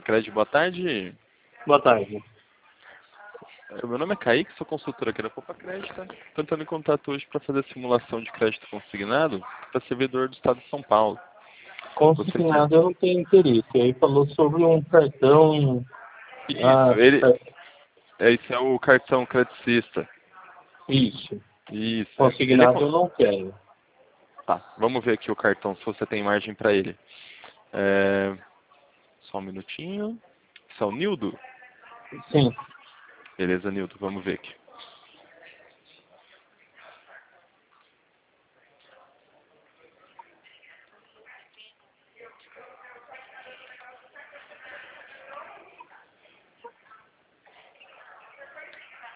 Crédito, boa tarde. Boa tarde. Meu nome é Kaique, sou consultor aqui da Poupa Crédito. Estou entrando em contato hoje para fazer a simulação de crédito consignado para servidor do Estado de São Paulo. Consignado eu não tenho interesse. Aí falou sobre um cartão... Esse é o cartão credicista. Isso. Isso. Consignado eu não quero. Tá, vamos ver aqui o cartão, se você tem margem para ele. Só um minutinho. Esse é o Nildo? Sim. Beleza, Nildo, vamos ver aqui.